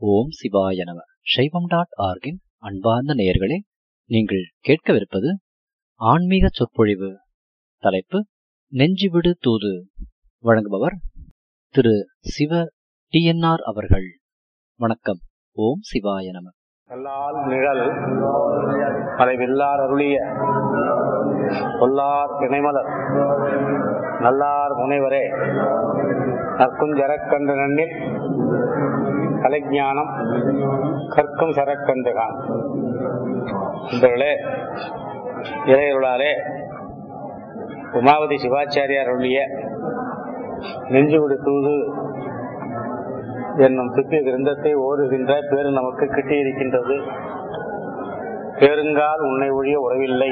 ஓம் சிவாய நம. சைவம்.org-இன் அன்பார்ந்த நேயர்களே, நீங்கள் கேட்கவிருப்பது ஆன்மீக சொற்பொழிவு. தலைப்பு நெஞ்சுவிடு தூது. வழங்குபவர் திரு சிவ TNR அவர்கள். வணக்கம். ஓம் சிவாய நம. கல்லால் நிழல் மலைவில்லார் அருளிய சொல்லார் இணைமலர் நல்லார் முனைவரே நற்குஞ்சரக்கன்று நன்னில் கலைஞானம் கற்கும் சரக்கன்றுகான். இவர்களே இறையருளாலே உமாவதி சிவாச்சாரியார் அருளிய நெஞ்சுவிடு தூது என்னும் திவ்ய கிரந்தத்தை ஓதுகின்ற பேரு நமக்கு கிட்டியிருக்கின்றது. பேருங்கால் உன்னை ஒழிய உறவில்லை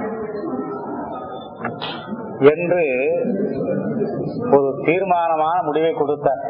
என்று ஒரு தீர்மானமான முடிவை கொடுத்தார்.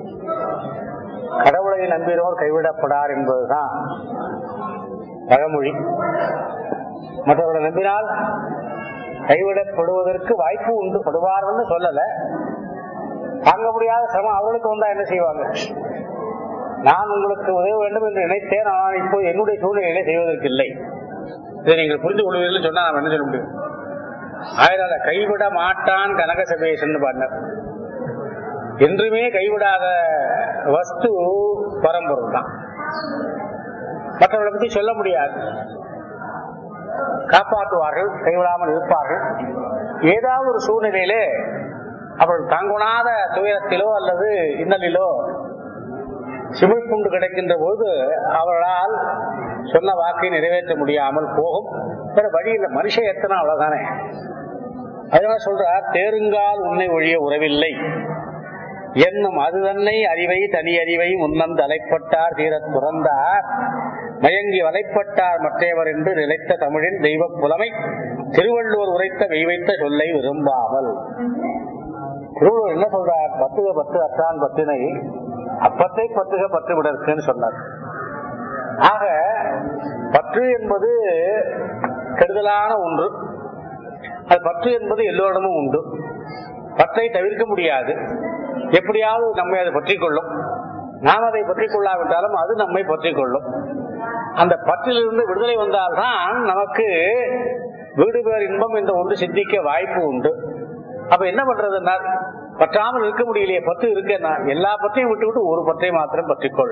கடவுளை நம்பினோர் கைவிடப்படார் என்பதுதான் பழமொழி. மற்றவர்களை நம்பினால் கைவிடப்படுவதற்கு வாய்ப்பு உண்டு, படுவார்னு சொல்லல. தாங்க முடியாத சிரமம் அவர்களுக்கு வந்தா என்ன செய்வாங்க? நான் உங்களுக்கு உதவ வேண்டும் என்று நினைத்தேன், ஆனால் இப்போ என்னுடைய சூழ்நிலையிலே செய்வதற்கு இல்லை. இதை நீங்கள் புரிந்து கொள்வீர்கள் சொன்னா நான் என்ன சொல்ல முடியும்? அதனால கைவிட மாட்டான் கனக சபேசன் பாடினார். என்றுமே கைவிடாத வஸ்து பரம்பொருள் தான். மற்றவர்களை பற்றி சொல்ல முடியாது. காப்பாற்றுவார்கள், கைவிடாமல் இருப்பார்கள். ஏதாவது ஒரு சூழ்நிலையிலே அவர்கள் தாங்குணாத துயரத்திலோ அல்லது இன்னலிலோ சிமிழ்ப்புண்டு கிடைக்கின்ற போது அவர்களால் சொன்ன வாக்கை நிறைவேற்ற முடியாமல் போகும். வேற வழியில் மனுஷன் எத்தனை அவ்வளவுதானே. அதனால சொல்றார், தேருங்கால் உன்னை ஒழிய உறவில்லை என்னும் அது தன்னை அறிவை தனி அறிவை முன்னம் தலைப்பட்டார் தீரத் துறந்தார் மயங்கி வலைப்பட்டார் மற்றவர் என்று நிலைத்த தமிழின் தெய்வ புலமை திருவள்ளுவர் உரைத்த மெய்வைத்த சொல்லை விரும்பாமல். திருவள்ளுவர் என்ன சொல்றார்? பத்துக பத்து அற்றான் பத்தினை அப்பத்தை பத்துக பத்து விடற்குன்னு சொன்னார். ஆக பற்று என்பது கெடுதலான ஒன்று. அது பற்று என்பது எல்லோரிடமும் உண்டு. பற்றை தவிர்க்க முடியாது. எப்படியாவது நம்மை அதை பற்றிக் கொள்ளும். நாம் அதை பற்றிக் கொள்ளாவிட்டாலும் அது நம்மை பற்றிக் கொள்ளும். அந்த பற்றிலிருந்து விடுதலை வந்தால்தான் நமக்கு வீடு பேர் இன்பம் என்ற ஒன்று சிந்திக்க வாய்ப்பு உண்டு. அப்ப என்ன பண்றதுன்னா, பற்றாமல் இருக்க முடியலையே, பற்று இருக்கேன்னா எல்லா பற்றையும் விட்டு விட்டு ஒரு பற்றை மாத்திரம் பற்றிக்கொள்.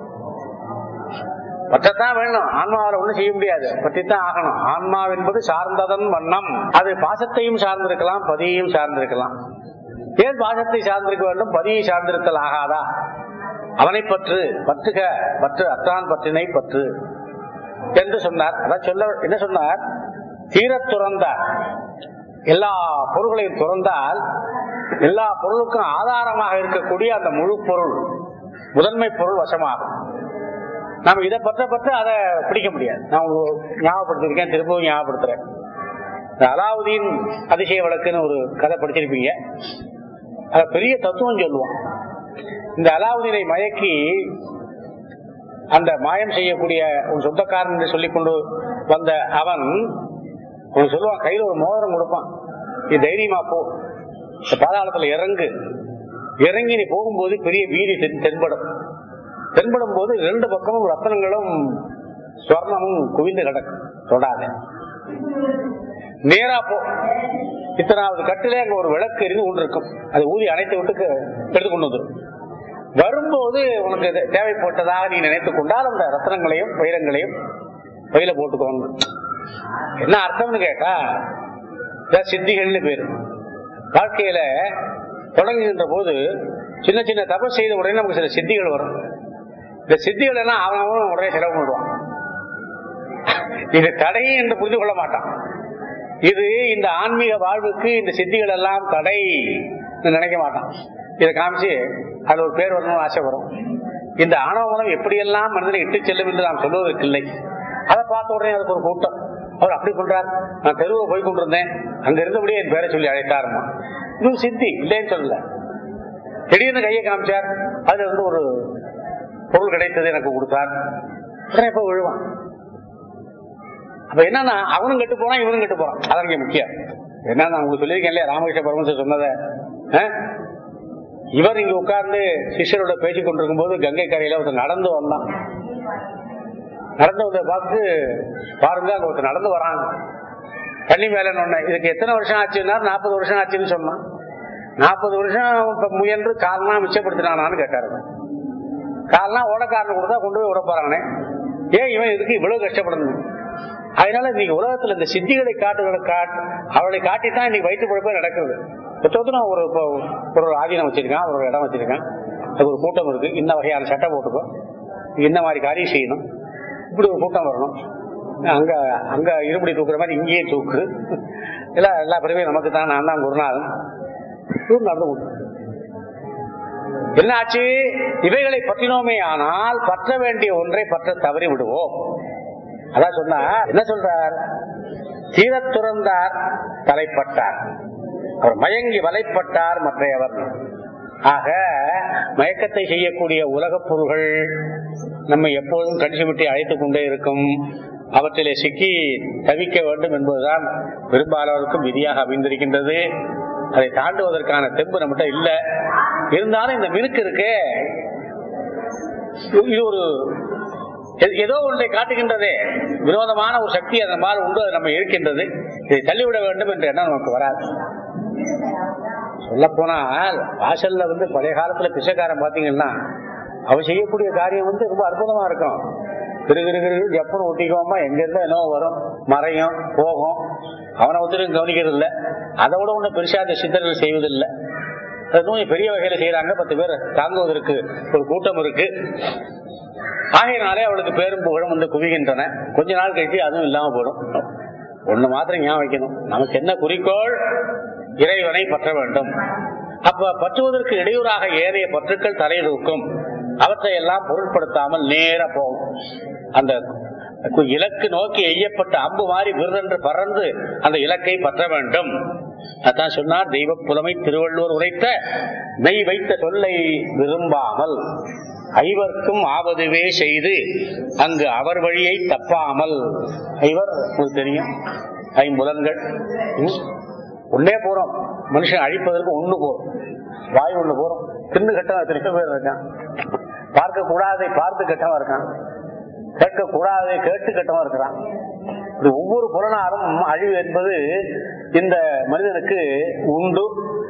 பற்றத்தான் வேணும், ஆன்மாவில் ஒண்ணும் செய்ய முடியாது, பற்றித்தான் ஆகணும். ஆன்மா என்பது சார்ந்ததன் வண்ணம். அது பாசத்தையும் சார்ந்திருக்கலாம், பதியையும் சார்ந்திருக்கலாம். ஏன் பாசத்தை சார்ந்திருக்க வேண்டும், பதியை சார்ந்திருத்தல் ஆகாதா? அவனை பற்று, பற்றுக பற்று அத்தான் பற்றினை பற்று என்று சொன்னார். அதான் சொல்ல என்ன சொன்னார்? தீரத் துறந்தார். எல்லா பொருள்களையும் துறந்தால் எல்லா பொருளுக்கும் ஆதாரமாக இருக்கக்கூடிய அந்த முழு பொருள், முதன்மை பொருள் வசமாகும். நம்ம இதை பற்ற அதை பிடிக்க முடியாது. நான் ஞாபகப்படுத்திருக்கேன், திரும்பவும் ஞாபகப்படுத்துறேன். அலாவுதீன் அதிசய வழக்குன்னு ஒரு கதை படிச்சிருப்பீங்க. அத பெரிய தத்துவம் சொல்லுவான். இந்த அலாவுதீனை மயக்கி அந்த மாயம் செய்யக்கூடிய ஒரு சொந்தக்காரன் என்று சொல்லிக் கொண்டு வந்த அவன் சொல்லுவான், கையில ஒரு மோதிரம் கொடுப்பான், இது தைரியமா போ, இந்த பாதாளத்துல இறங்கி நீ போகும்போது பெரிய வீதி தென்படும் போது ரெண்டு பக்கமும் ரத்தனங்களும் ஸ்வர்ணமும் குவிந்து கிடக்கும், தொடாத, நேரா போ. இத்தனாவது கட்டிலே அங்க ஒரு விளக்கு எரிந்து கொண்டு இருக்கும், அது ஊதி அணைத்து விட்டு எடுத்து கொண்டு வந்துடும். வரும்போது உனக்கு தேவைப்பட்டதாக நீ நினைத்துக் கொண்டால் அந்த ரத்தனங்களையும் வைரங்களையும் பையில போட்டுக்கோங்க. என்ன அர்த்தம்னு கேட்டா, சித்திகள்னு பேரு. வாழ்க்கையில தொடங்குகின்ற போது சின்ன சின்ன தபஸ் செய்த உடனே நமக்கு சில சித்திகள் வரும். இந்த சித்திகள் எல்லாம் அவன் உடனே செலவு பண்ணுவான். இது தடையே என்று புரிந்து கொள்ள மாட்டான். இது இந்த ஆன்மீக வாழ்வுக்கு இந்த சித்திகள் எல்லாம் தடை நினைக்க மாட்டான். இதை காமிச்சு அது ஒரு பேர் வரணும்னு ஆசை வரும். இந்த ஆணவ மனம் எப்படியெல்லாம் மனிதனை இட்டு செல்லும் என்று நாம் சொல்வதற்கு இல்லை. அதை பார்த்த உடனே அதுக்கு ஒரு கூட்டம், அவர் அப்படி பண்றார், நான் தெருவை போய் கொண்டிருந்தேன், அங்க இருந்தபடியே என் பேரை சொல்லி அழைத்தாருமா. இது சித்தி இல்லைன்னு சொல்லல. திடீர்னு கையை காமிச்சார், அதுல இருந்து ஒரு பொருள் கிடைத்தது எனக்கு கொடுத்தார், உடனே இப்ப விழுவான். அப்ப என்னன்னா, அவனும் கெட்டு போனா இவனும் கெட்டு போறான். அதான் இங்க முக்கியம். என்ன நான் உங்களுக்கு சொல்லியிருக்கேன் இல்லையா, ராமகிருஷ்ண பரமஹம்சர் சொன்னதை, இவர் இங்க உட்கார்ந்து சிஷ்யரோட பேசிக் கொண்டிருக்கும் போது கங்கை கரையில ஒருத்தர் நடந்து வந்தான். நடந்து வந்த பார்த்து பாருங்க அங்க ஒருத்தர் நடந்து வராங்க தண்ணி மேல. இதுக்கு எத்தனை வருஷம் ஆச்சுன்னா 40 வருஷம் ஆச்சுன்னு சொன்னான். 40 வருஷம் முயன்று கால்னா மிச்சப்படுத்தினானான்னு கேட்டாரு. கால்னா ஓடக்காரன் கொடுத்தா கொண்டு போய் விட போறானே, ஏன் இவன் இதுக்கு இவ்வளவு கஷ்டப்படணும்? அதனால இன்னைக்கு உலகத்துல இந்த சித்திகளை அவளை காட்டித்தான் இன்னைக்கு வயிற்று பொழப்பே நடக்குது. ஒருத்தரும் ஒரு ஆதீனம் வச்சிருக்கான், ஒரு இடம் வச்சிருக்கான், அது ஒரு கூட்டம் இருக்கு, இன்ன வகையான சட்டை போட்டுக்கோ, இந்த மாதிரி காரியம் செய்யணும், இப்படி ஒரு கூட்டம் வரணும், அங்க அங்க இருபடி தூக்குற மாதிரி இங்கேயே தூக்கு, எல்லா பிறவையும் நமக்கு தான், நான் தான் குருநாதன் நடந்து கொண்டு. என்ன ஆச்சு? இவைகளை பற்றினோமே ஆனால் பற்ற வேண்டிய ஒன்றை பற்ற தவறி விடுவோம். அதான் சொன்னார். என்ன சொல்றார்? தீரத் துறந்தார் தலைப்பட்டார், அவர் மயங்கி வலைப்பட்டார் மற்றையவர். ஆக மயக்கத்தை செய்யக்கூடிய உலகப் பொருள்கள் நம்ம எப்போதும் கடிச்சு விட்டு அழைத்துக் கொண்டே இருக்கும். அவற்றிலே சிக்கி தவிக்க வேண்டும் என்பதுதான் பெரும்பாலோருக்கும் விதியாக அமைந்திருக்கின்றது. அதை தாண்டுவதற்கான தெம்பு நம்மகிட்ட இல்ல. இருந்தாலும் இந்த மினுக்கு இருக்கே, இது ஒரு ஏதோ ஒன்றை காட்டுகின்றதே, வினோதமான ஒரு சக்தி அதன் மாதிரி உண்டு, அது நம்ம இருக்கின்றது. இதை தள்ளிவிட வேண்டும் என்ற எண்ணம் நமக்கு வராது. சொல்ல போனால் வாசல்ல பழைய காலத்துல பிச்சைக்காரன் பாத்தீங்கன்னா அவன் செய்யக்கூடிய காரியம் ரொம்ப அற்புதமா இருக்கும். கிருகிரு எப்பன்னு ஒட்டிக்குவோமா, எங்க இருந்தா என்னவோ வரும், மறையும் போகும், அவனை ஒருத்தரும் கவனிக்கிறது இல்லை. அதை விட ஒண்ணு பெருசா அந்த சித்தர்கள் செய்வதில்லை. அது பெரிய வகையில செய்யறாங்க. 10 பேர் தாங்குவதற்கு ஒரு கூட்டம் இருக்கு. ஆகையினாலே அவளுக்கு பேரும் புகழும் குவிகின்றன. கொஞ்ச நாள் கழிச்சு அதுவும் இல்லாம போடும். ஒண்ணு மாத்திரம் ஞாபகம் வைக்கணும், நமக்கு என்ன குறிக்கோள்? இறைவனை பற்ற வேண்டும். அப்ப பற்றுவதற்கு இடையூறாக ஏனைய பற்றுக்கள் தலையிடுக்கும். அவற்றை எல்லாம் பொருட்படுத்தாமல் நேர போகும். அந்த இலக்கு நோக்கி எய்யப்பட்ட அம்பு மாறி விருதென்று பறந்து அந்த இலக்கை பற்ற வேண்டும். அதான் சொன்னார், தெய்வ புலமை திருவள்ளுவர் உரைத்த மெய் வைத்த சொல்லை விரும்பாமல் ஐவர்க்கும் ஆவதுவே செய்து அங்கு அவர் வழியை தப்பாமல். ஐவர் உங்களுக்கு தெரியும், 5 புலன்கள். ஒன்னே போறோம், மனுஷன் அழிப்பதற்கு ஒண்ணு போறோம், வாய் ஒண்ணு போறோம். தின்னு கட்டம் எத்தனை பேர் இருக்கான், பார்க்க கூடாதை பார்த்து கட்டமா இருக்கான், கேட்க கூடாதை கேட்டு கட்டமா இருக்கிறான். இப்படி ஒவ்வொரு புலனாரும் அழிவு என்பது இந்த மனிதனுக்கு உண்டு.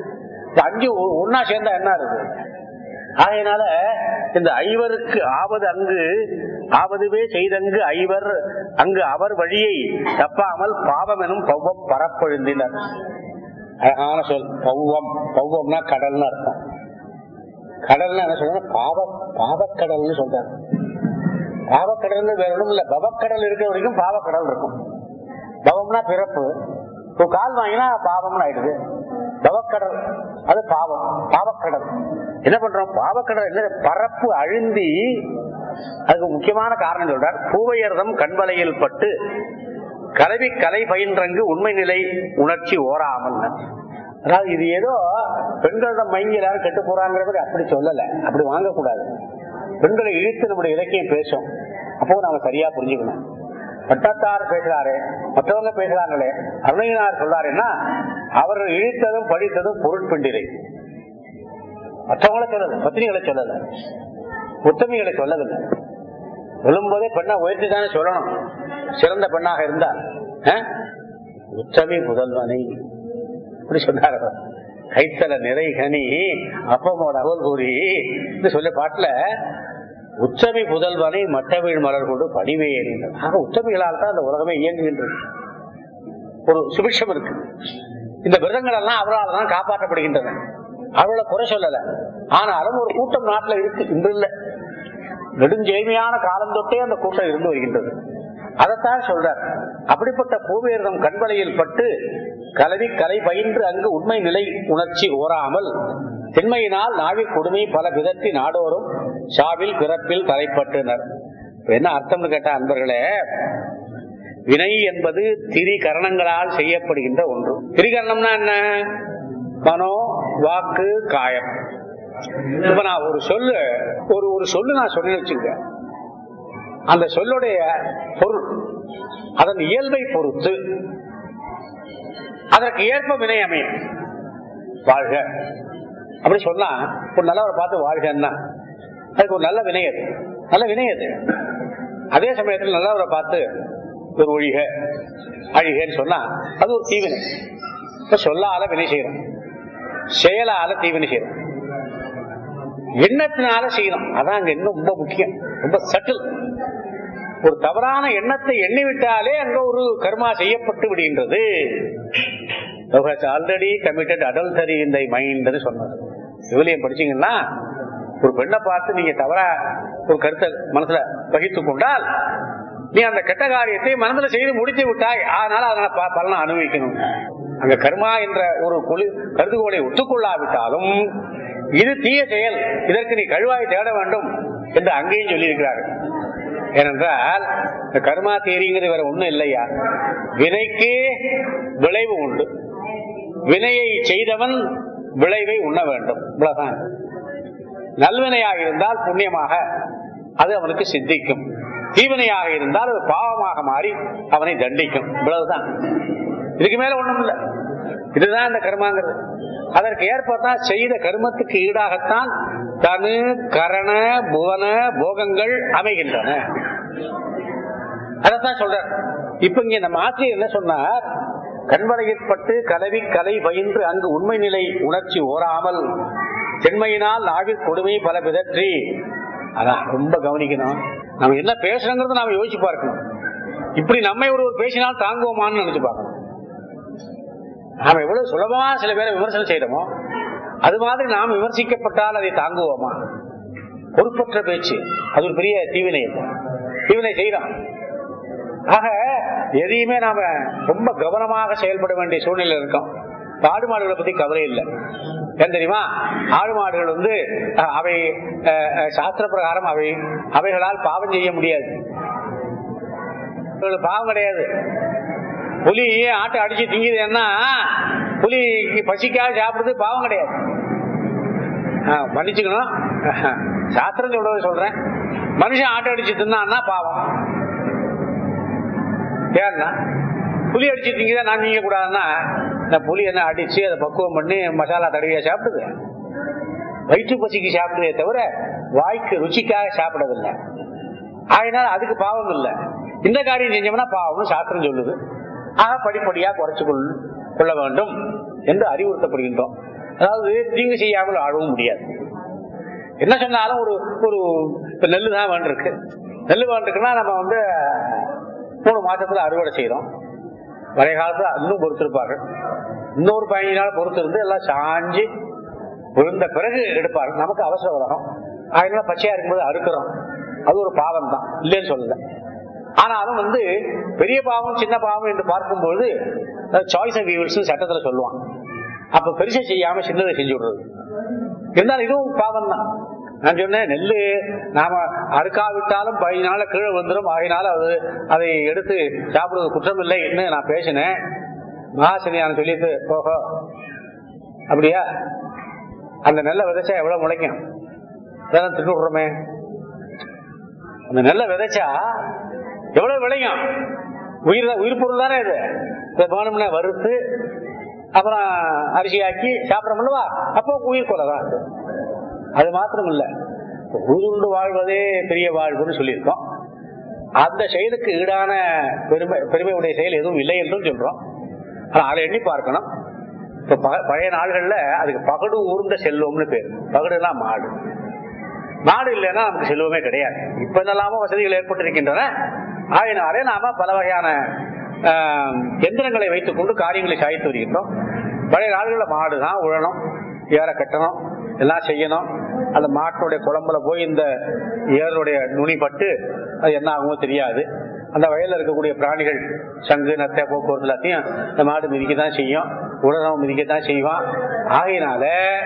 5 ஒன்னா சேர்ந்தா என்ன இருக்கு? ஆகையினால இந்த ஐவருக்கு ஆவது அங்கு ஆவதுவே செய்தங்கு ஐவர் அங்கு அவர் வழியை தப்பாமல் பாவம் எனும் பௌவம் பரப்பொழுந்தினர். அழகான சொல் பௌவம். பௌவம்னா கடல்னு அர்த்தம். கடல்னா என்ன சொல்ற? பாவக்கடல்னு சொல்றாங்க. பாவக்கடல் வேற ஒண்ணும் இல்ல, பவக்கடல் இருக்கிற வரைக்கும் பாவக்கடல் இருக்கும். பவம்னா பிறப்பு, கால் வாங்கினா பாவம்னு ஆயிடுது. பவக்கடல் அது பாவம், பாவக்கடல். என்ன பண்றோம்? பாவக்கடல் என்ன? பரப்பு அழுந்தி. அதுக்கு முக்கியமான காரணம் சொல்றார், பூவையர்தம் கண்வலையில் பட்டு கலவி கலை பயின்றங்கு உண்மை நிலை உணர்ச்சி ஓராமல். அதாவது இது ஏதோ பெண்களிடம் மயங்கி எல்லாரும் கெட்டு போறாங்கிறது அப்படி சொல்லல, அப்படி வாங்கக்கூடாது. பெண்களை இழுத்து நம்முடைய இலக்கியம் பேசும், அப்போ நாம சரியா புரிஞ்சுக்கணும். பட்டத்தார் பேசுறாரு, மற்றவங்க பேசுறாங்களே, அருணகிரிநாதர் சொல்றாருன்னா அவர்கள் இழுத்ததும் படித்ததும் பொருட்பெண்டிரை. மற்றவங்களை சொல்லல, பத்திரிகளை சொல்லல, உத்தமிகளை சொல்லவில்லை. சொல்லும் போதே பெண்ணா உயர்த்தி தானே சொல்லணும், சிறந்த பெண்ணாக இருந்தால். உத்தமி முதல்வனை இப்படி சொன்னார். கைத்தல நிறைகனி அப்பமோட அகல் கூறி சொல்ல பாட்டுல உச்சமி புதல்வனை மட்டவீழ் மலர் கொண்டு பணிவேன். ஆக உச்சமிகளால் தான் அந்த உலகமே இயங்குகின்றது. ஒரு சுபிக்ஷம் இருக்கு. இந்த விரதங்கள் எல்லாம் அவரால் தான் காப்பாற்றப்படுகின்றன. அவளை குறை சொல்லல. ஆனாலும் ஒரு கூட்டம் நாட்டில் இருக்கு, இன்று இல்ல, நெடுஞ்செய்மையான காலம் தொட்டே அந்த கூட்டம் இருந்து வருகின்றது. அதைத்தான் சொல்றார். அப்படிப்பட்ட பூவேர்தம் கண்வலையில் பட்டு கலவி கலை பயின்று அங்கு உண்மை நிலை உணர்ச்சி ஓராமல் திண்மையினால் நாவில் கொடுமை பல விதத்தி நாடோறும் சாவில் பிறப்பில் தலைப்பட்டனர். என்ன அர்த்தம்னு கேட்ட அன்பர்களே, வினை என்பது திரிகரணங்களால் செய்யப்படுகின்ற ஒன்று. திரிகரணம்னா என்ன? மனோ, வாக்கு, காயம். இப்ப நான் ஒரு சொல்லு நான் சொல்லி வச்சுங்க, அந்த சொல்லுடைய பொருள் அதன் இயல்பை பொறுத்து அதற்கு ஏற்ப வினை அமையும். வாழ்க அப்படி சொன்னா ஒரு நல்லவரை பார்த்து வாழ்கன்னா அதுக்கு ஒரு நல்ல வினையது, நல்ல வினையது. அதே சமயத்தில் நல்லவரை பார்த்து ஒரு ஒழிக அழிகன்னு சொன்னா அது ஒரு தீவினை. இப்ப சொல்லால வினை செய்யறோம், செயலால தீவினை செய்யறோம், எண்ணத்தினால செய்யணும். அதான் அங்க இன்னும் ரொம்ப முக்கியம், ரொம்ப சட்டில். ஒரு தவறான எண்ணத்தை எண்ணிவிட்டாலே அங்க ஒரு கர்மா செய்யப்பட்டு விடுகின்றது. Already committed adultery in thy mind சொன்னது. விவிலியம் படிச்சீங்கன்னா ஒரு பெண்ணை பார்த்து நீங்க தவறா ஒரு கருத்தை மனசுல பகிர்ந்து கொண்டால் நீ அந்த கெட்ட காரியத்தை மனதில் செய்து முடித்து விட்டாய், அதனால பலனை அனுபவிக்கணும். அங்க கர்மா என்ற ஒரு கருதுகோளை ஒத்துக்கொள்ளாவிட்டாலும் இது தீய செயல், இதற்கு நீ கழுவாய் தேட வேண்டும் என்று அங்கேயும் சொல்லி இருக்கிறார்கள். ஏனென்றால் இந்த கர்மா தேரிங்கிறது வேற ஒண்ணும் இல்லையா, வினைக்கு விளைவு உண்டு, வினையை செய்தவன் விளைவை உண்ண வேண்டும், இவ்வளவுதான். நல்வினையாக இருந்தால் புண்ணியமாக அது அவனுக்கு சித்திக்கும், தீவினையாக இருந்தால் அது பாவமாக மாறி அவனை தண்டிக்கும், இவ்வளவுதான். இதுக்கு மேல ஒண்ணும் இல்லை. இதுதான் இந்த கர்மாங்கிறது. அதற்கு ஏற்பதான் செய்த கர்மத்துக்கு ஈடாகத்தான் தனு கரண புவன போகங்கள் அமைகின்றன. அதான் சொல்ற. இப்ப இங்க நம்ம ஆசிரியர் என்ன சொன்னார், கண்வரையிற்பட்டு கலவி கலை பயின்று அங்கு உண்மை நிலை உணர்ச்சி ஓராமல் சென்மையினால் நாவில் கொடுமை பல பிதற்றி. அதான் ரொம்ப கவனிக்கணும். நம்ம என்ன பேசுறோங்கிறத நாம யோசிச்சு பார்க்கணும். இப்படி நம்மை ஒரு பேசினால் தாங்குவோமான்னு நினைச்சு பார்க்கணும். நாம எவ்வளவு சுலபமா சில பேரை விமர்சனம் செய்யறோமோ அது மாதிரி நாம் விமர்சிக்கப்பட்டால் அதை தாங்குவோமா? பொறுப்பற்ற பேச்சு அது ஒரு பெரிய தீவினை செய்யறோம். ஆக எதையுமே நாம ரொம்ப கவனமாக செயல்பட வேண்டிய சூழ்நிலை இருக்கோம். ஆடு மாடுகளை பத்தி கவலை இல்லை. ஏன் தெரியுமா, ஆடு மாடுகள் அவை சாஸ்திர பிரகாரம் அவைகளால் பாவம் செய்ய முடியாது, பாவம் கிடையாது. புலி ஆட்டை அடிச்சு திங்குதுன்னா புலி பசிக்காக சாப்பிடுறது பாவம் கிடையாது. மன்னிச்சுக்கணும், சாஸ்திரம் சொல்றத சொல்றேன். மனுஷன் ஆட்டை அடிச்சு தின்னான்னா பாவம். ஏன்னா புலி அடிச்சு திங்குதான் நான் நீங்க கூடாதுன்னா புலி என்ன அடிச்சு அதை பக்குவம் பண்ணி மசாலா தடவியா சாப்பிடுது, வயிற்று பசிக்கு சாப்பிடுதே தவிர வாய்க்கு ருச்சிக்காக சாப்பிடவில்லை. அதனால அதுக்கு பாவம் இல்லை. இந்த காரியம் செஞ்சோம்னா பாவம்னு சாஸ்திரம் சொல்லுது. ஆக படிப்படியா குறைச்சு கொள்ள வேண்டும் என்று அறிவுறுத்தப்படுகின்றோம். அதாவது தீங்கு செய்யாமல் ஆழவும் முடியாது. என்ன சொன்னாலும் ஒரு நெல்லு தான் வேண்டிருக்கு. நெல்லு வேண்டிருக்குன்னா நம்ம 3 மாசத்துல அறுவடை செய்யறோம். வரைய காலத்துல இன்னும் பொறுத்திருப்பார்கள். இன்னொரு 15 நாள் பொறுத்து இருந்து எல்லாம் சாஞ்சி விழுந்த பிறகு எடுப்பார்கள். நமக்கு அவசர உலகம், அதனால பச்சையா இருக்கும்போது அறுக்கிறோம். அது ஒரு பாவம் தான், இல்லைன்னு சொல்லல. ஆனாலும் பெரிய பாவம் சின்ன பாவம் என்று பார்க்கும்போது சாய்ஸ் ஆஃப் ஈவில்ஸ் சட்டத்துல சொல்லுவான். அப்ப பெருசை செய்யாம சின்னதை செஞ்சு விடுறது. இருந்தாலும் இதுவும் பாவம் தான். நான் சொன்னேன், நெல்லு நாம அறுக்காவிட்டாலும் 15 நாள்ல கீழே வந்துடும், ஆகினால அதை எடுத்து சாப்பிடுவது குற்றம் இல்லைன்னு நான் பேசினேன். மகாசனியான சொல்லிட்டு ஓஹோ அப்படியா, அந்த நெல்லை விதைச்சா எவ்வளவு முளைக்கும், அதான் திட்டு விடுறோமே. அந்த நெல்லை விதைச்சா எவ்வளவு விளையும், உயிர் பொருள் தானே இது. வேணும்னா வறுத்து அப்புறம் அரிசியாக்கி சாப்பிடறோம்லவா, அப்போ உயிர் கொலைதான். அது மாத்திரம் இல்ல, உயிர்ந்து வாழ்வதே பெரிய வாழ்வுன்னு சொல்லியிருக்கோம். அந்த செயலுக்கு ஈடான பெருமையுடைய செயல் எதுவும் இல்லை என்றும் சொல்றோம். ஆனா அதை எண்ணி பார்க்கணும். இப்ப பழைய நாள்கள்ல அதுக்கு பகடு ஊர்ந்த செல்வம்னு பேரு. பகடுனா மாடு. மாடு இல்லைன்னா நமக்கு செல்வமே கிடையாது. இப்ப என்னெல்லாமோ வசதிகள் ஏற்பட்டிருக்கின்றன. ஆகினாலே நாம பல வகையான எந்திரங்களை வைத்துக் கொண்டு காரியங்களை சாய்த்து வருகின்றோம். பழைய நாள்களில் மாடு தான் உழணும், ஏற கட்டணும், எல்லாம் செய்யணும். அந்த மாட்டுடைய குழம்புல போய் இந்த ஏருடைய நுனி பட்டு அது என்ன ஆகுமோ தெரியாது. அந்த வயலில் இருக்கக்கூடிய பிராணிகள் சங்கு நத்தை போக்குவரத்து எல்லாத்தையும் இந்த மாடு மிதிக்கத்தான் செய்யும், உடனே மிதிக்கத்தான் செய்வான். ஆகையினால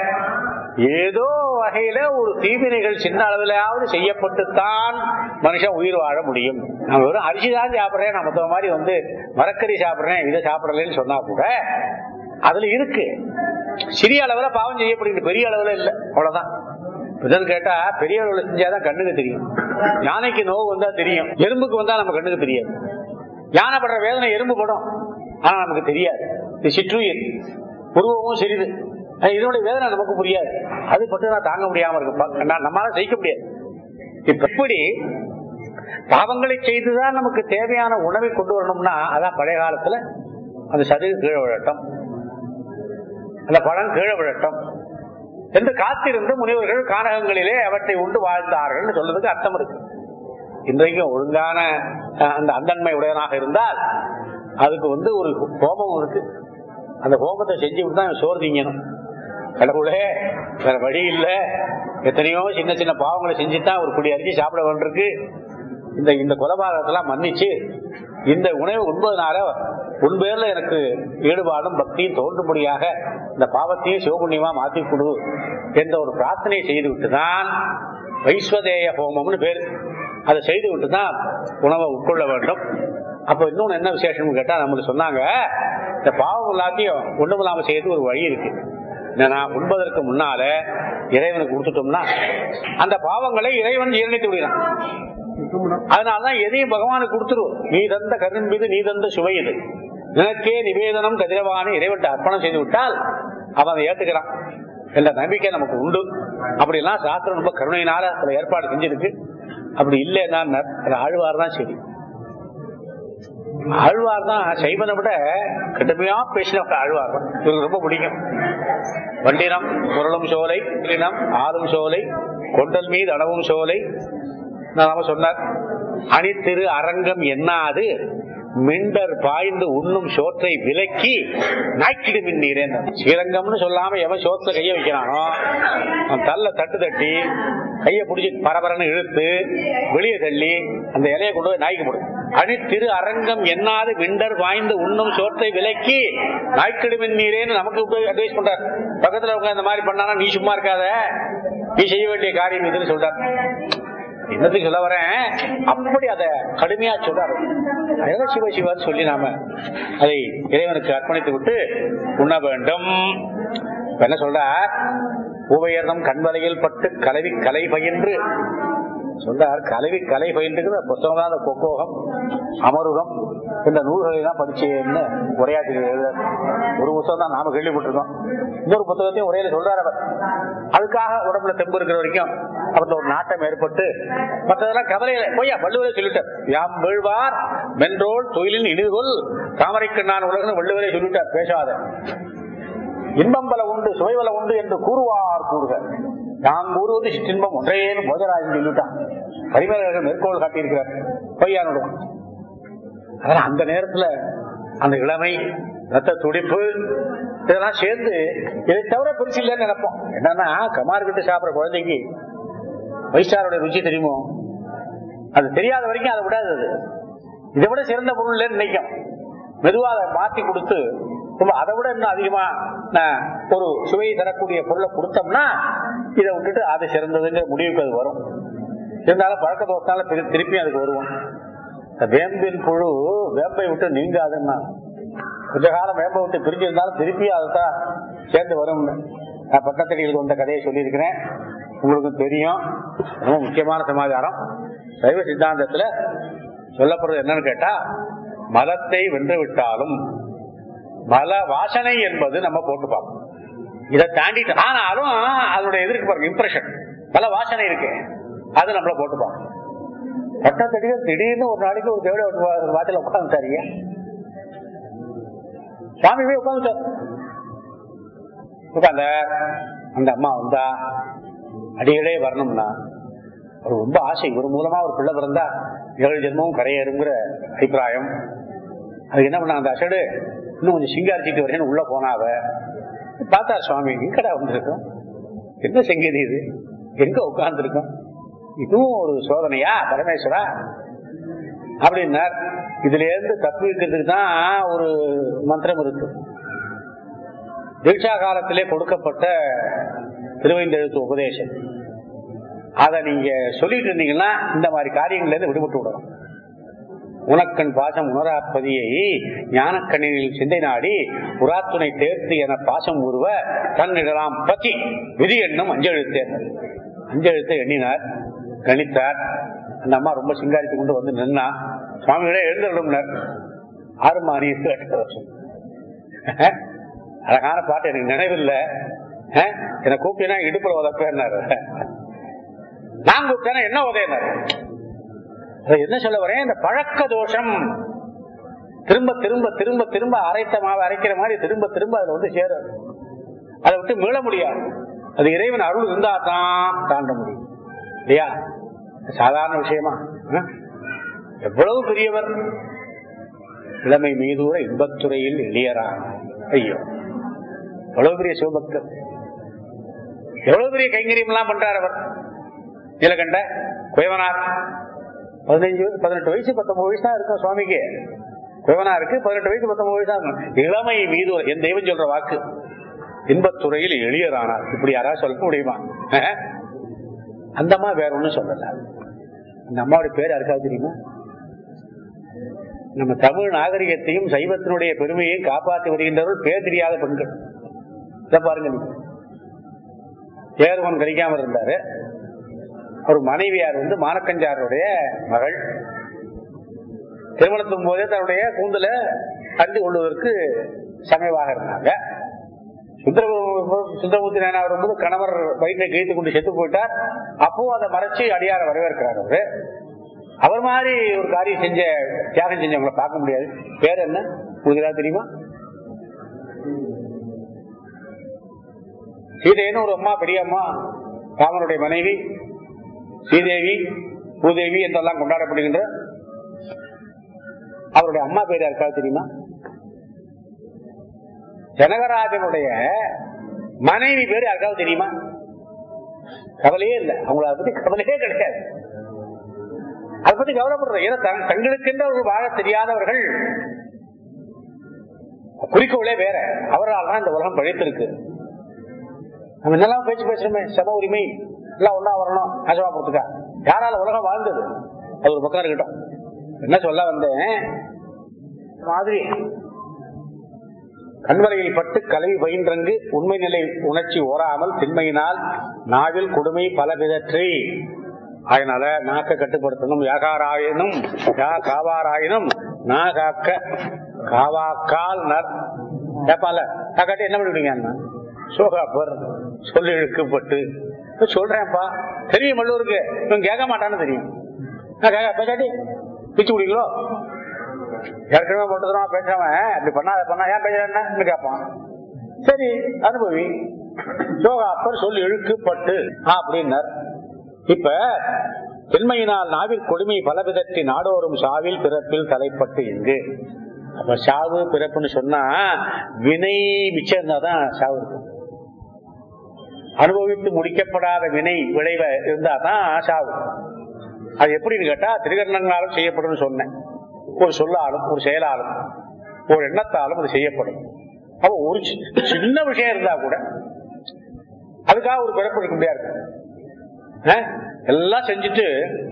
ஏதோ வகையில ஒரு தீவினைகள் சின்ன அளவிலாவது செய்யப்பட்டுத்தான் மனுஷன் உயிர் வாழ முடியும். நம்ம வெறும் அரிசி தான் சாப்பிட்றேன், நான் மொத்த மாதிரி மரக்கறி சாப்பிட்றேன், இதை சாப்பிடலன்னு சொன்னா கூட அதுல இருக்கு. சிறிய அளவுல பாவம் செய்யப்படுகிறது, பெரிய அளவுல இல்லை, அவ்வளவுதான். இதன்னு கேட்டா பெரிய அளவுல செஞ்சாதான் கண்ணுக்கு தெரியும். யானைக்கு நோவு வந்தா தெரியும், எறும்புக்கு வந்தா நம்ம கண்ணுக்கு தெரியாது. யானை படுற வேதனை எறும்பு படும், ஆனா நமக்கு தெரியாது. இது சிற்றுயிர், உருவமும் சிறிது, இதனுடைய வேதனை நமக்கு புரியாது. அது பட்டு நான் தாங்க முடியாம இருக்கு, நம்மளால ஜெயிக்க முடியாது. இப்படி பாவங்களை செய்துதான் நமக்கு தேவையான உணவை கொண்டு வரணும்னா, அதான் பழைய காலத்துல அந்த சதுகு கீழே விழட்டும், அந்த பழம் கீழே விழட்டும் என்று காத்திருந்து முனிவர்கள் கானகங்களிலே அவற்றை உண்டு வாழ்ந்தார்கள் சொல்றதுக்கு அர்த்தம் இருக்கு. இன்றைக்கும் ஒழுங்கான அந்த அந்தன்மை உடையவனாக இருந்தால் அதுக்கு ஒரு ஹோமம் இருக்கு. அந்த ஹோமத்தை செஞ்சு விட்டு தான் சோறு திங்கணும். கடவுளே வேற வழி இல்லை, எத்தனையோ சின்ன சின்ன பாவங்களை செஞ்சுதான் ஒரு குடி அரிசி சாப்பிட வேண்டியிருக்கு. இந்த கொலபாதகத்தெல்லாம் மன்னிச்சு இந்த உணவு உண்பதனால உன் பேர்ல எனக்கு ஈடுபாடும் பக்தியும் தோன்றும்படியாக இந்த பாவத்தையும் சிவபுண்ணியமா மாற்றி கொடு என்ற ஒரு பிரார்த்தனையை செய்து விட்டுதான் வைஸ்வதேய ஹோமம்னு பேரு. அதை செய்து விட்டுதான் உணவை உட்கொள்ள வேண்டும். அப்ப இன்னொன்னு என்ன விசேஷம் கேட்டா, நம்மளுக்கு சொன்னாங்க இந்த பாவம் எல்லாத்தையும் ஒண்ணும் இல்லாம செய்யறதுக்கு ஒரு வழி இருக்கு. என்னன்னா, உண்பதற்கு முன்னால இறைவனுக்கு கொடுத்துட்டோம்னா அந்த பாவங்களை இறைவன் ஜீரணித்து விடுகிறான். அதனாலதான் எதையும் பகவானுக்கு கொடுத்துருவோம். நீ தந்த கரும்பு, நீ தந்த சுவை இது, நினைக்கே நிவேதனம் கதிரவான இறைவன் அர்ப்பணம் செய்து விட்டால் அவன் அதை ஏத்துக்கிறான் என்ற நம்பிக்கை நமக்கு உண்டு. அப்படி எல்லாம் சாஸ்திரம் ரொம்ப கருணையினால சில ஏற்பாடு செஞ்சிருக்கு. அப்படி இல்லைன்னா ஆழ்வார் தான் சரி. ஆழ்வார் தான் சைவனை விட கடுமையா பேசின ஆழ்வார் தான் இவருக்கு ரொம்ப பிடிக்கும். வண்டினம் குரலும் சோலை, ஆளும் சோலை, கொண்டல் மீது அளவும் சோலை நாம சொன்னார். அணித்திரு அரங்கம் என்னாது மிண்டர் பாய்ந்து உண்ணும் சோற்றை விலக்கி நாய்க்கிடு மின்னீரேன். ஸ்ரீரங்கம்னு சொல்லாம எவன் சோற்ற கைய வைக்கிறானோ அவன் தள்ள தட்டு தட்டி கையை பிடிச்சி பரபரன்னு இழுத்து வெளியே தள்ளி அந்த இலையை கொண்டு போய் நாய்க்கு போடும். அணித்திரு அரங்கம் என்னாது மிண்டர் பாய்ந்து உண்ணும் சோற்றை விலக்கி நாய்க்கிடு மின்னீரேன்னு நமக்கு அட்வைஸ் பண்றார். பக்கத்துல உங்க இந்த மாதிரி பண்ணானா நீ சும்மா இருக்காத, நீ செய்ய வேண்டிய காரியம் இதுன்னு சொல்றார். என்னத்துக்கு சொல்ல வரேன், அப்படி அதை கடுமையா சொல்றாரு. அதெல்லாம் சிவ சிவான்னு சொல்லி நாம அதை இறைவனுக்கு அர்ப்பணித்து விட்டு உண்ண வேண்டும். என்ன சொல்ற, உபயர்தம் கண்வலையில் பட்டு கலவி கலை பயின்று சொல்றார். கலவி கலை பயின்றுங்கிற புத்தகம் தான் அந்த கொக்கோகம் அமருகம் இந்த நூல்களை தான் படிச்சேன்னு உரையாற்றி ஒரு புத்தகம் தான் நாம கேள்விப்பட்டிருக்கோம். இன்னொரு புத்தகத்தையும் உரையில சொல்றாரு அவர். அதுக்காக உடம்புல தெம்பு இருக்கிற வரைக்கும் அவர்ல ஒரு நாட்டம் ஏற்பட்டு மற்றதெல்லாம் கவலையில போய் வள்ளுவரை சொல்லிட்டார். யாம் வீழ்வார் மென்றோல் தொழிலின் இனிதுகொள் தாமரைக்கு நான் உலகம் வள்ளுவரை சொல்லிட்டார். பேசாத இன்பம் பல உண்டு சுவைவல உண்டு என்று கூறுவார் கூறுக, நான் கூறுவது சிற்றின்பம் ஒன்றையேன்னு போஜராஜன் சொல்லிட்டான். பரிமேலழகர் மேற்கோள் காட்டியிருக்கிறார் பொய்யானுடைய. அதனால அந்த நேரத்துல அந்த இளமை, ரத்த துடிப்பு இதெல்லாம் சேர்ந்து இதை தவிர பெருசு இல்லைன்னு நினைப்போம். என்னன்னா, கமார்கிட்ட சாப்பிட்ற குழந்தைக்கு வைசாரோட ருச்சி தெரியுமோ, அது தெரியாத வரைக்கும் அதை விடாது. அது இதை விட சிறந்த பொருள் இல்லைன்னு நினைக்கும். மெதுவா அதை மாற்றி கொடுத்து அதை விட இன்னும் அதிகமா ஒரு சுவையை தரக்கூடிய பொருளை கொடுத்தோம்னா இதை விட்டுட்டு அது சிறந்ததுங்கிற முடிவுக்கு அது வரும். இருந்தாலும் பழக்க தோசனால திருப்பி அதுக்கு வருவோம். வேம்பின் புழு வேம்பை விட்டு நீங்காதுன்னா, கொஞ்ச காலம் வேம்பை விட்டு பிரிஞ்சிருந்தாலும் திருப்பி அதைத்தான் சேர்ந்து வரும். நான் பக்கத்தடிகளுக்கு வந்த கதையை சொல்லியிருக்கிறேன், உங்களுக்கு தெரியும். ரொம்ப முக்கியமான சமாச்சாரம். சைவ சித்தாந்தத்துல சொல்லப்படுறது என்னன்னு கேட்டா, மலத்தை வென்று விட்டாலும் மல வாசனை என்பது நம்ம போட்டு பார்ப்போம். இதை தாண்டிட்டு ஆனாலும் அதனுடைய எதிர்க்கு பாருங்க இம்ப்ரெஷன், மல வாசனை இருக்கு, அது நம்மள போட்டு பார்ப்போம். பட்டத்தடிகள் திடீர்னு ஒரு நாளைக்கு ஒரு தேவைய வாசல உட்காந்துட்டாரு, சுவாமி போய் உட்காந்துட்டார். உட்காந்த அந்த அம்மா வந்தா அடிகளே வரணும்னா ஒரு ரொம்ப ஆசை, ஒரு மூலமா ஒரு பிள்ளை பிறந்தா 7 ஜென்மமும் கரையேறுங்கிற அபிப்பிராயம். அது என்ன பண்ண, அந்த அசடு இன்னும் கொஞ்சம் சிங்காரிச்சிட்டு வரேன்னு உள்ள போனாவ பார்த்தா சுவாமி எங்கடா வந்திருக்கோம், என்ன செங்கதி இது, எங்க உட்கார்ந்து இருக்கோம், இதுவும் ஒரு சோதனையா பரமேஸ்வரா அப்படின்னார். இதுல இருந்து தப்பிக்கிறதுக்கு தான் ஒரு மந்திரம் இருக்கு. தீட்சா காலத்திலே கொடுக்கப்பட்ட திருவைந்தெழுத்து உபதேசம். அதை நீங்க சொல்லிட்டு இருந்தீங்கன்னா இந்த மாதிரி காரியங்கள்ல இருந்து விடுபட்டு விடணும். உனக்கண் பாசம் உணராப்பதியை ஞானக்கண்ணில் சிந்தை நாடி புறாத்துணை தேர்த்து என பாசம் உருவ தன்னிடலாம் பத்தி விதி எண்ணும் அஞ்செழுத்தை எண்ணினார், கணித்தார். அந்த அம்மா ரொம்ப சிங்காரித்து கொண்டு வந்து நின்னா, சுவாமிகளே எழுந்துடணும்னார். 6 மாறி அழகான பாட்டு எனக்கு நினைவில்லை, என்ன கூப்பிட்டா இடுப்புல உதப்பேன்னாரு, நான் கூப்பிட்டேன்னா என்ன உதயனாரு. என்ன சொல்ல வரேன், இந்த பழக்க தோஷம் திரும்ப திரும்ப திரும்ப திரும்ப அரைத்த மாவை அரைக்கிற மாதிரி திரும்ப திரும்ப அதுல வந்து சேரும். அதை விட்டு மீள முடியாது. அது இறைவன் அருள் இருந்தா தான் தாண்ட முடியும் இல்லையா? சாதாரண விஷயமா? எவ்வளவு பெரியவர், இளமை மீதூர இன்பத்துறையில் எளியரான். ஐயோ, எவ்வளவு பெரிய சிவபக்தர், எவ்வளவு பெரிய கைங்கரியம் எல்லாம் பண்றார் அவர். நீலகண்ட குயவனார் 18 வயசு 19 வயசு தான் இருக்கும் சுவாமிக்கு. குயவனாருக்கு 18 வயசு 19 வயசு தான் இருக்கும். இளமை மீதூர, என் தெய்வம் சொல்ற வாக்கு, இன்பத்துறையில் எளியரானார். இப்படி யாராவது சொல்ல முடியுமா? அந்த அம்மா வேற ஒண்ணும் சொல்லல. அந்த அம்மாவுடைய பேர் யாருக்காவது தெரியுமா? நம்ம தமிழ் நாகரிகத்தையும் சைவத்தினுடைய பெருமையையும் காப்பாற்றி வருகின்றவர்கள் பேர் தெரியாத பெண்கள். இதை பாருங்க, தேர்வன் கிடைக்காமல் இருந்தாரு. ஒரு மனைவியார் வந்து மானக்கஞ்சாருடைய மகள். திருமணத்தும் போதே தன்னுடைய கூந்தல அறிந்து கொள்வதற்கு சமயமாக இருந்தாங்க. சுந்தரமூர்த்தி நாயனார் வரும்போது கணவர் வயிற்றை கிழித்து கொண்டு செத்து போயிட்டார். அப்போ அதை மறைச்சு அடியார வரவேற்கிறார். அவரு அவர் மாதிரி ஒரு காரியம் செஞ்ச, தியாகம் செஞ்சவங்களை பார்க்க முடியாது. பேர் என்ன உங்களுக்கு தெரியுமா? சீதைன்னு ஒரு அம்மா, பெரிய அம்மா, ராமனுடைய மனைவி ஸ்ரீதேவி, பூதேவி என்றெல்லாம் கொண்டாடப்படுகின்ற அவருடைய அம்மா பேர் யாருக்காவது தெரியுமா? ஜனகராஜனுடைய மனைவி பேர் யாருக்காவது தெரியுமா? கவலையே இல்லை, அவங்களை அதை பத்தி கவலையே கிடையாது. அதை பத்தி கவலைப்படுறது. ஏன்னா தங்களுக்கென்ற ஒரு வாழ தெரியாதவர்கள், குறிக்கோளே வேற. அவரால் தான் இந்த உலகம் பழித்திருக்கு. நம்ம என்னெல்லாம் பேச்சு பேசுறோமே, சம உரிமை எல்லாம் ஒன்றா வரணும் ஆசைப்படுறதுக்கா? யாரால உலகம் வாழ்ந்தது? அது ஒரு பக்கம் இருக்கட்டும். என்ன சொல்ல வந்தேன், மாதிரி கண்வரையில் பட்டு கலவி பயின்றங்கு உண்மை நிலை உணர்ச்சி ஓராமல் திண்மையினால் நாவில் கொடுமை பல விதற்றி. அதனால நாக்க கட்டுப்படுத்தணும். யாகாராயினும் காவாராயினும் நான் காக்க காவாக்கால் கேப்பால காக்காட்டி என்ன பண்ணிவிடுங்க? சோகாப்பர் சொல்லி இழுக்கப்பட்டு சொல்றேன்ப்பா, தெரியும் மல்லூருக்கு, இவன் கேட்க மாட்டான்னு தெரியும். பேசாட்டி பிச்சு குடிங்களோ, ஏற்கனவே போட்டுதான் பேசுறவன் இப்படி பண்ணா ஏன் பேசுறேன்னு கேட்பான். சரி அனுபவி. சோகாப்பர் சொல்லி இழுக்கப்பட்டு அப்படின்னார். இப்ப தென்மையினால் நாவில் கொடுமை பலவிதற்றி நாடோறும் சாவில் பிறப்பில் தலைப்பட்டு இங்கு. அப்ப சாவு பிறப்புன்னு சொன்னா வினை மிச்சம் இருந்தாதான் சாவு இருக்கும். அனுபவித்து முடிக்கப்படாத வினை விளைவ இருந்தாதான் சாவு. அது எப்படின்னு கேட்டா திருகரணங்களாலும் செய்யப்படும் சொன்னேன். ஒரு சொல்லாலும் ஒரு செயலாலும் ஒரு எண்ணத்தாலும் அது செய்யப்படும். அப்ப ஒரு சின்ன விஷயம் இருந்தா கூட அதுக்காக ஒரு பிறப்பு இருக்க முடியாது. எல்லாம் செஞ்சுட்டு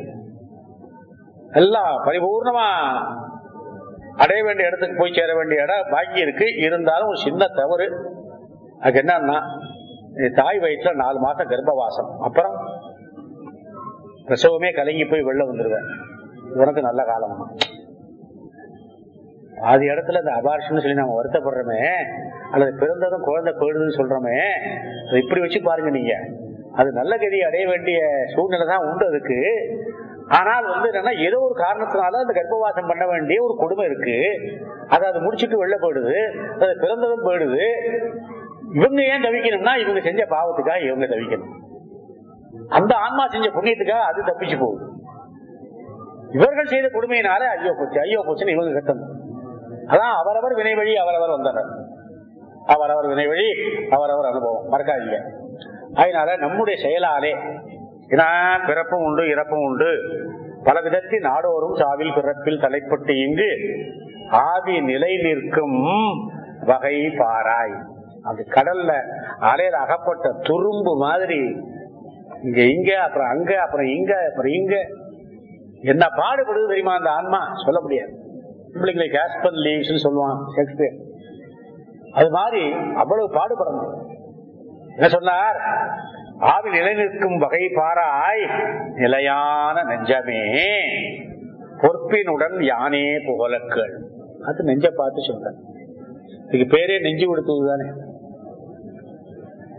எல்லாம் பரிபூர்ணமா அடைய வேண்டிய இடத்துக்கு போய் சேர வேண்டிய இடம் பாக்கி இருக்கு. இருந்தாலும் ஒரு சின்ன தவறு. அதுக்கு என்னன்னா, தாய் வயிற்றுல 4 மாசம் கர்ப்பவாசம், அப்புறம் பிரசவமே கலங்கி போய் வெளில வந்துருவேன். உனக்கு நல்ல காலம். பாதி இடத்துல இந்த அபார்ஷன் சொல்லி நம்ம வருத்தப்படுறோமே, அல்லது பிறந்ததும் குழந்தை போயிடுதுன்னு சொல்றோமே, அதை இப்படி வச்சு பாருங்க நீங்க. அது நல்ல கதி அடைய வேண்டிய சூழ்நிலை தான் உண்டு அதுக்கு. ஆனால் என்னன்னா ஏதோ ஒரு காரணத்தினால அந்த கர்ப்பவாசம் பண்ண வேண்டிய ஒரு கொடுமை இருக்கு. அது முடிச்சுட்டு வெளில போயிடுது, அது பிறந்ததும் போயிடுது. இவங்க ஏன் தவிக்கணும்னா இவங்க செஞ்ச பாவத்துக்காக இவங்க தவிக்கணும். அந்த ஆன்மா செஞ்ச புண்ணியத்துக்காக அது தப்பிச்சு போகுது. இவர்கள் செய்த கொடுமையினால ஐயோ போச்சுன்னு இவங்க கட்டணும். அதான் அவரவர் வினை வழி அவரவர் வந்தனர். அவரவர் வினை வழி அவரவர் அனுபவம், மறக்காதீங்க. அதனால நம்முடைய செயலாலே பிறப்பும் உண்டு இறப்பும் உண்டு. பல விதத்தில் நாடோறும் சாவில் பிறப்பில் தலைப்பட்டு இங்கு ஆதி நிலை நிற்கும் வகை பாராய். அது கடல்ல அலையில அகப்பட்ட துரும்பு மாதிரி இங்க இங்க அப்புறம் அங்க அப்புறம் இங்க அப்புறம் இங்க என்ன பாடுபடுது தெரியுமா அந்த ஆன்மா? சொல்ல முடியாது. பிள்ளைங்களை காஸ்பன் லீவ்ஸ் சொல்லுவான் ஷேக்ஸ்பியர். அது மாதிரி அவ்வளவு பாடுபடணும். என்ன சொன்னார்? ஆவி நிலை நிற்கும் வகை பாராய் நிலையான நெஞ்சமே பொறுப்பினுடன் யானே புகழக்கள். அது நெஞ்ச பார்த்து சொல்ற. இதுக்கு பேரே நெஞ்சு கொடுத்தது தானே.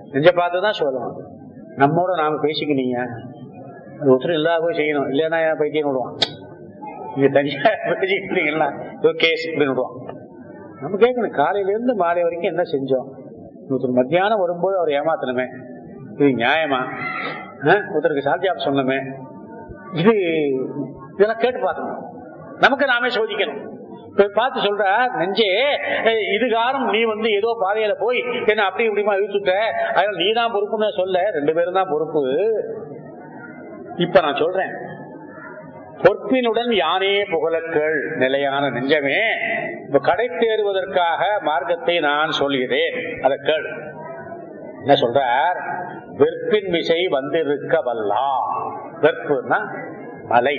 நெஞ்ச பார்த்துதான் சொல்லணும். நம்மோட நாம பேசிக்கினீங்க, அது ஒருத்தர் இல்லாத போய் செய்யணும், இல்லைன்னா பைத்தியம் விடுவான். நீங்க தனியா பேசிக்கிட்டீங்கன்னா கேஸ் அப்படின்னு விடுவான். நம்ம கேட்கணும், காலையில இருந்து மாலை வரைக்கும் என்ன செஞ்சோம்? ஒருத்தர் மத்தியானம் வரும்போது அவர் ஏமாத்தணுமே, இது நியாயமா? ஒருத்தருக்கு சாத்தியாப் சொன்னமே, இதெல்லாம் கேட்டு பார்க்கணும். நமக்கு நாமே சோதிக்கணும். பார்த்து சொல்ற, நெஞ்சே இது காரணம் நீ ஏதோ பாதையில போய் என்ன அப்படி இப்படிமா இழுத்துட்ட, அதனால நீ தான் பொறுப்புன்னு சொல்ல, 2 பேரும் தான் பொறுப்பு. இப்ப நான் சொல்றேன், பொறுப்பினுடன் யானே புகழக்கள் நிலையான நெஞ்சமே, இப்ப கடை தேறுவதற்காக மார்க்கத்தை நான் சொல்கிறேன், அதை கேள். என்ன சொல்றார்? வெற்பின் மிசை வந்திருக்க வல்லா. வெற்புன்னா மலை,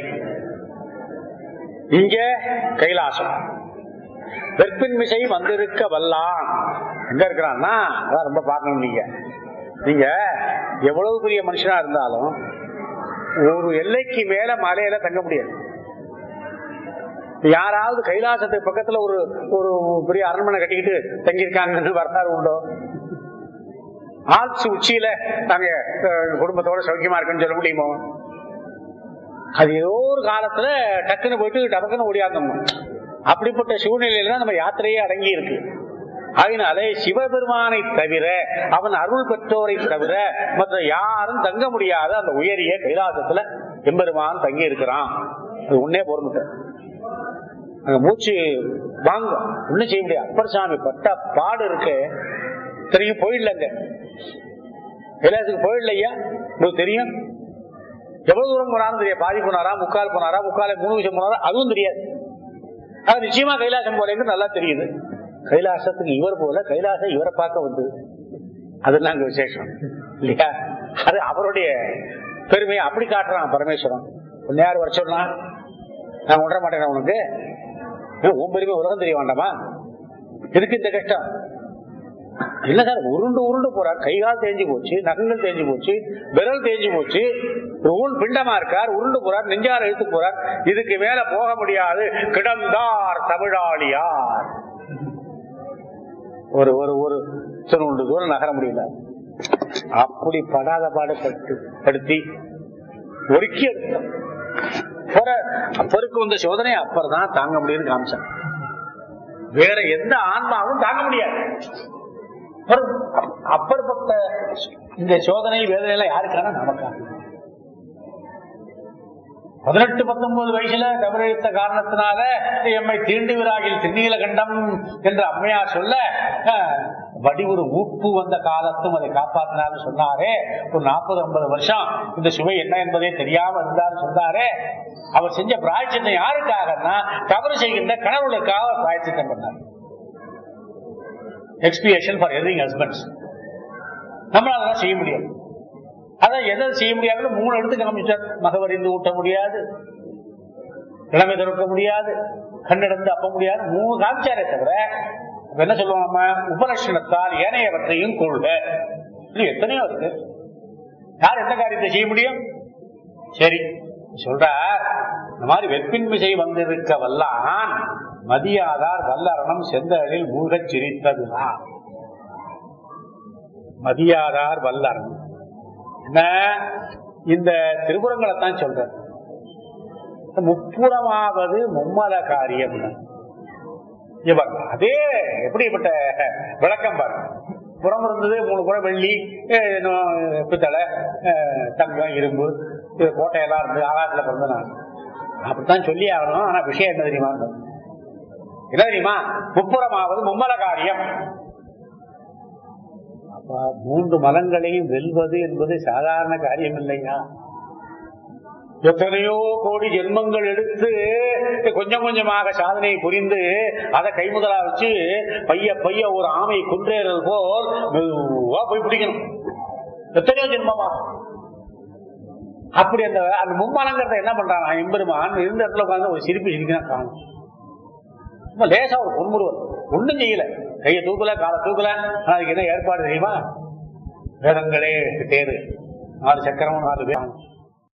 இங்க கைலாசம். வெற்பின் மிசை வந்திருக்க வல்லான் எங்க இருக்கிறான்னா, அதான் ரொம்ப பார்க்கணும். நீங்க எவ்வளவு பெரிய மனுஷனா இருந்தாலும் ஒரு எல்லைக்கு மேல மலையில தங்க முடியாது. யாராவது கைலாசத்துக்கு பக்கத்துல ஒரு ஒரு பெரிய அரண்மனை கட்டிக்கிட்டு தங்கியிருக்காங்கன்னு வரலாறு உண்டோ? ஆல்ஸ் உச்சியில நாங்க குடும்பத்தோட சௌக்கியமா இருக்குன்னு சொல்ல முடியுமோ? அது ஏதோ ஒரு காலத்துல டக்குன்னு போயிட்டு டக்குன்னு ஓடியாந்தோம். அப்படிப்பட்ட சூழ்நிலையில நம்ம யாத்திரையே அடங்கி இருக்கு. அதனாலே சிவபெருமானை தவிர, அவன் அருள் பெற்றோரை தவிர மற்ற யாரும் தங்க முடியாத அந்த உயரிய கைலாசத்துல எம்பெருமான் தங்கி இருக்கிறான். அது உன்னே பொறுமுட்ட அங்க மூச்சு வாங்க ஒண்ணும் செய்ய முடியாது. அப்பர் சாமி பட்ட பாடு இருக்கு தெரியும். போயிடலங்க, கைலாசத்துக்கு போயிடலையா உங்களுக்கு தெரியும். எவ்வளவு தூரம் போனாலும் தெரியாது. பாதி போனாரா, முக்கால் போனாரா, முக்கால 3 விஷயம் போனாரா, அதுவும் தெரியாது. அது நிச்சயமா கைலாசம் போலேன்னு நல்லா தெரியுது. கைலாசத்துக்கு இவர் போல, கைலாசம் இவரை பார்க்க வந்தது. அதுதான் அங்க விசேஷம் இல்லையா? அது அவருடைய பெருமையை அப்படி காட்டுறான் பரமேஸ்வரன். உன்னை யார் வர சொன்னா? நான் உணர மாட்டேன். உனக்கு உன் பெருமை உலகம் தெரிய வேண்டாமா? எதுக்கு இந்த கஷ்டம்? இல்ல சார், உருண்டு உருண்டு போறார், கைகால் தேஞ்சு போச்சு, நகங்கள் தேஞ்சு போச்சு, விரல் தேஞ்சு போச்சு, ஊன் பிண்டமா இருக்கார், உருண்டு போறார், நெஞ்சார் இழுத்து போறார். இதுக்கு மேல போக முடியாது, கிடந்தார் தமிழாளியார். ஒரு ஒரு ஒரு திருநூறு தூரம் நகர முடியல. அப்படி படாத பாடுபடுத்தி ஒருக்கி எடுத்தோம். அப்பருக்கு வந்த சோதனை அப்பர் தான் தாங்க முடியும்னு காமிச்சான். வேற எந்த ஆன்மாவும் தாங்க முடியாது. அப்பற்பட்ட இந்த சோதனை வேதனை எல்லாம் யாருக்கான? நமக்கான. 18-19 வயசுல தவறித்த காரணத்தினால எம்மை தீண்டுவராகில் திண்ணீல கண்டம் என்று அம்மையார் சொல்ல, வடிவுறு ஊப்பு வந்த காலத்தும் அதை காப்பாற்றினாலும் சொன்னாரே. ஒரு 40-50 வருஷம் இந்த சுவை என்ன என்பதே தெரியாம இருந்தாலும் சொன்னாரே. அவர் செஞ்ச பிராயச்சித்தம் யாருக்காகனா, தவறு செய்கின்ற கணவர்களுக்காக பிராயச்சித்தம் பண்ணார். Expiation for erring husbands. நம்மளால செய்ய முடியாது. அதான் எதை செய்ய முடியாது? 3 எடுத்து காமிச்சார். மகவறிந்து ஊட்ட முடியாது, இளமை திறக்க முடியாது, கண்ணிடந்து அப்ப முடியாது, 3 காமிச்சாரே தவிர என்ன சொல்லுவோம் நம்ம? உபலட்சணத்தால் ஏனையவற்றையும் கொள்க. எத்தனையோ இருக்கு. யார் எந்த காரியத்தை செய்ய முடியும்? சரி சொல்ற, இந்த மாதிரி வெற்பின்மிசை வந்திருக்க வல்லான் மதியாதார் வல்லரணம் செந்தலில் மூழ்கச் சிரித்ததுதான். மதியாதார் வல்லரணம் என்ன? இந்த திருப்புறங்களைத்தான் சொல்ற. முப்புறமாவது மும்மல காரியம். அதே எப்படிப்பட்ட விளக்கம் பாரு. புறம் இருந்தது 3 புறம் வெள்ளி, பித்தளை, தங்கம், இரும்பு, கோட்டையெல்லாம் இருந்து ஆகாசத்துல பிறந்த நான் அப்படித்தான் சொல்லி ஆகணும். ஆனா விஷயம் என்ன தெரியுமா? என்ன தெரியுமா? முப்புறமாவது மும்மல காரியம். அப்ப 3 மலங்களையும் வெல்வது என்பது சாதாரண காரியம் இல்லையா? எத்தனையோ கோடி ஜென்மங்கள் எடுத்து கொஞ்சம் கொஞ்சமாக சாதனை புரிந்து அதை கைமுதலா வச்சு பைய ஒரு ஆமை குன்றேறது போல் மெதுவா போய் பிடிக்கணும். எத்தனையோ ஜென்மமா அப்படி அந்த மும்மலங்கிறத என்ன பண்றாங்க? எம்பெருமான் இருந்த இடத்துல உட்காந்து ஒரு சிரிப்பு சிரிக்கணும் காணும். லேசா ஒரு பொன்முருவன் ஒண்ணும் செய்யல, கையை தூக்கல, காலை தூக்கல. ஆனா அதுக்கு என்ன ஏற்பாடு தெரியுமா? வேதங்களே தேரு, 4 சக்கரமும் 4 பேர்.